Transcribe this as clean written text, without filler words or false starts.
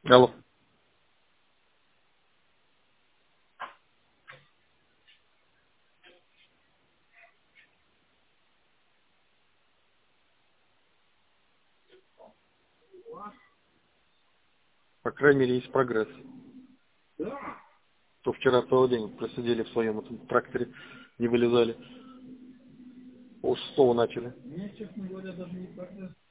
Алло. По крайней мере, есть прогресс. То вчера целый день просидели в своем этом тракторе, не вылезали. Полшестого начали. Мне, честно говоря, даже не прогресс.